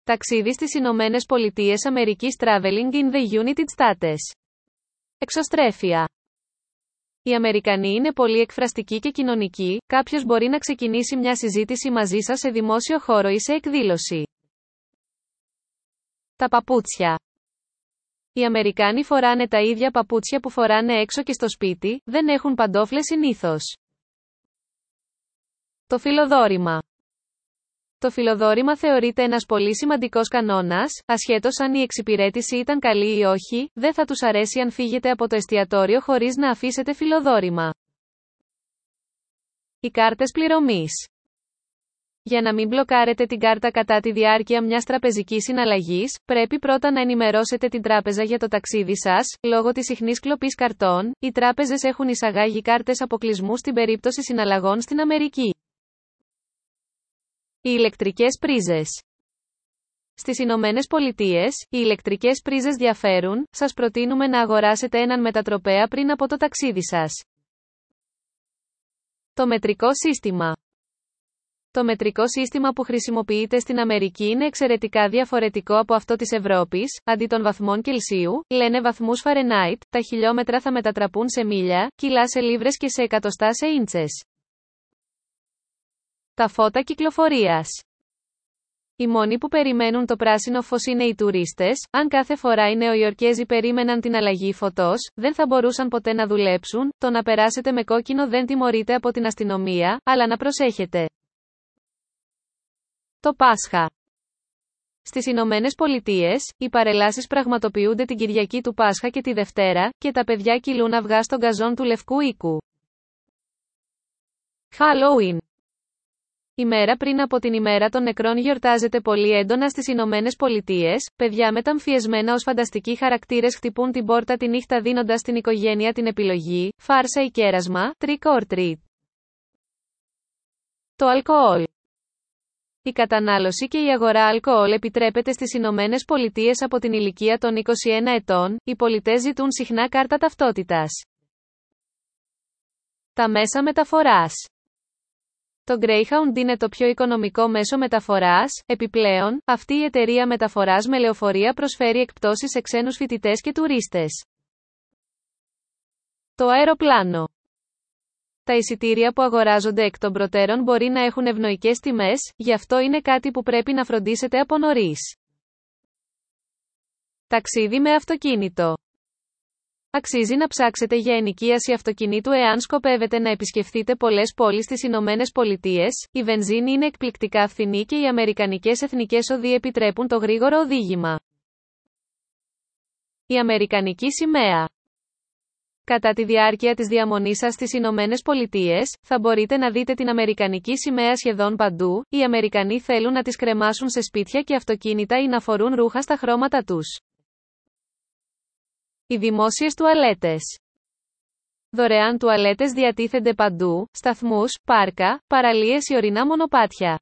Ταξίδι στις Ηνωμένες Πολιτείες Αμερικής Traveling in the United States. Εξωστρέφεια. Οι Αμερικανοί είναι πολύ εκφραστικοί και κοινωνικοί, κάποιος μπορεί να ξεκινήσει μια συζήτηση μαζί σας σε δημόσιο χώρο ή σε εκδήλωση. Τα παπούτσια. Οι Αμερικάνοι φοράνε τα ίδια παπούτσια που φοράνε έξω και στο σπίτι, δεν έχουν παντόφλες συνήθως. Το φιλοδόρημα. Το φιλοδόρημα θεωρείται ένας πολύ σημαντικός κανόνας, ασχέτως αν η εξυπηρέτηση ήταν καλή ή όχι, δεν θα τους αρέσει αν φύγετε από το εστιατόριο χωρίς να αφήσετε φιλοδόρημα. Οι κάρτες πληρωμής. Για να μην μπλοκάρετε την κάρτα κατά τη διάρκεια μιας τραπεζικής συναλλαγής, πρέπει πρώτα να ενημερώσετε την τράπεζα για το ταξίδι σας. Λόγω της συχνής κλοπής καρτών, οι τράπεζες έχουν εισαγάγει κάρτες αποκλεισμού στην περίπτωση συναλλαγών στην Αμερική. Οι ηλεκτρικές πρίζες. Στις Ηνωμένες Πολιτείες, οι ηλεκτρικές πρίζες διαφέρουν, σας προτείνουμε να αγοράσετε έναν μετατροπέα πριν από το ταξίδι σας. Το μετρικό σύστημα. Το μετρικό σύστημα που χρησιμοποιείται στην Αμερική είναι εξαιρετικά διαφορετικό από αυτό της Ευρώπης. Αντί των βαθμών Κελσίου, λένε βαθμούς Φαρενάιτ, τα χιλιόμετρα θα μετατραπούν σε μίλια, κιλά σε λίβρες και σε εκατοστά σε ίντσες. Τα φώτα κυκλοφορίας. Οι μόνοι που περιμένουν το πράσινο φως είναι οι τουρίστες. Αν κάθε φορά οι Νεοϊορκέζοι περίμεναν την αλλαγή φωτός, δεν θα μπορούσαν ποτέ να δουλέψουν. Το να περάσετε με κόκκινο δεν τιμωρείται από την αστυνομία, αλλά να προσέχετε. Το Πάσχα. Στις Ηνωμένες Πολιτείες, οι παρελάσεις πραγματοποιούνται την Κυριακή του Πάσχα και τη Δευτέρα, και τα παιδιά κυλούν αυγά στον γκαζόν του Λευκού Οίκου. Halloween. Η μέρα πριν από την ημέρα των νεκρών γιορτάζεται πολύ έντονα στις Ηνωμένες Πολιτείες. Παιδιά μεταμφιεσμένα ως φανταστικοί χαρακτήρες χτυπούν την πόρτα τη νύχτα δίνοντας στην οικογένεια την επιλογή, φάρσα ή κέρασμα, trick or treat. Το αλκοόλ. Η κατανάλωση και η αγορά αλκοόλ επιτρέπεται στις Ηνωμένες Πολιτείες από την ηλικία των 21 ετών. Οι πολιτές ζητούν συχνά κάρτα ταυτότητας. Τα μέσα μεταφοράς. Το Greyhound είναι το πιο οικονομικό μέσο μεταφοράς. Επιπλέον, αυτή η εταιρεία μεταφοράς με λεωφορεία προσφέρει εκπτώσεις σε ξένους φοιτητές και τουρίστες. Το αεροπλάνο. Τα εισιτήρια που αγοράζονται εκ των προτέρων μπορεί να έχουν ευνοϊκές τιμές, γι' αυτό είναι κάτι που πρέπει να φροντίσετε από νωρίς. Ταξίδι με αυτοκίνητο. Αξίζει να ψάξετε για ενοικίαση αυτοκινήτου εάν σκοπεύετε να επισκεφθείτε πολλές πόλεις στις Ηνωμένες Πολιτείες. Η βενζίνη είναι εκπληκτικά φθηνή και οι αμερικανικές εθνικές οδοί επιτρέπουν το γρήγορο οδήγημα. Η αμερικανική σημαία. Κατά τη διάρκεια της διαμονής σας στις Ηνωμένες Πολιτείες, θα μπορείτε να δείτε την αμερικανική σημαία σχεδόν παντού. Οι Αμερικανοί θέλουν να τις κρεμάσουν σε σπίτια και αυτοκίνητα ή να φορούν ρούχα στα χρώματα τους. Οι δημόσιες τουαλέτες. Δωρεάν τουαλέτες διατίθενται παντού, σταθμούς, πάρκα, παραλίες ή ορεινά μονοπάτια.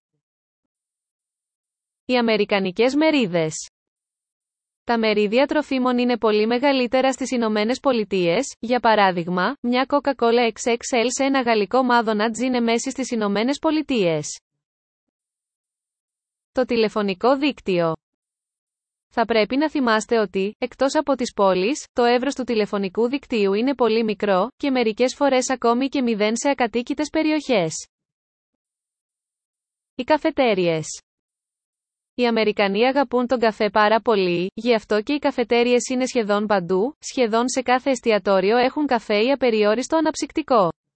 Οι αμερικανικές μερίδες. Τα μερίδια τροφίμων είναι πολύ μεγαλύτερα στις Ηνωμένες Πολιτείες. Για παράδειγμα, μια Coca-Cola XXL σε ένα γαλλικό McDonald's είναι μέση στις Ηνωμένες Πολιτείες. Το τηλεφωνικό δίκτυο. Θα πρέπει να θυμάστε ότι, εκτός από τις πόλεις, το εύρος του τηλεφωνικού δικτύου είναι πολύ μικρό, και μερικές φορές ακόμη και 0 σε ακατοίκητες περιοχές. Οι καφετέριες. Οι Αμερικανοί αγαπούν τον καφέ πάρα πολύ, γι' αυτό και οι καφετέριες είναι σχεδόν παντού. Σχεδόν σε κάθε εστιατόριο έχουν καφέ ή απεριόριστο αναψυκτικό.